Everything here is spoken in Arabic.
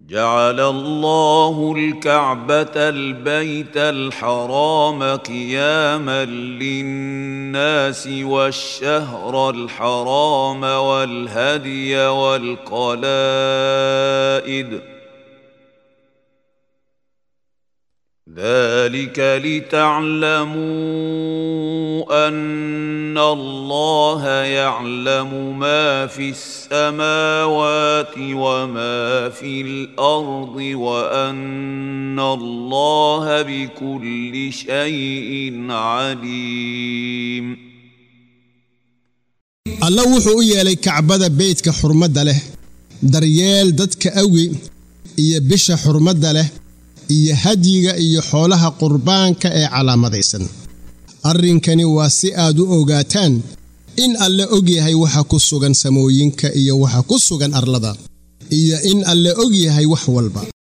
جعل الله الكعبة البيت الحرام قياما للناس والشهر الحرام والهدي والقلائد ذلك لتعلموا أن الله يعلم ما في السماوات وما في الأرض وأن الله بكل شيء عليم. الله وحو يلي كعبة بيتك حرمة له دريال ددك أوي إيا بش حرمة له iyo hadiga iyo xoolaha qurbaanka ee calaamadaysan arrinkani waa si aad u ogaataan in alle og yahay waxa ku sugan samooyinka iyo waxa ku sugan arlada iyo in alle og yahay wax walba.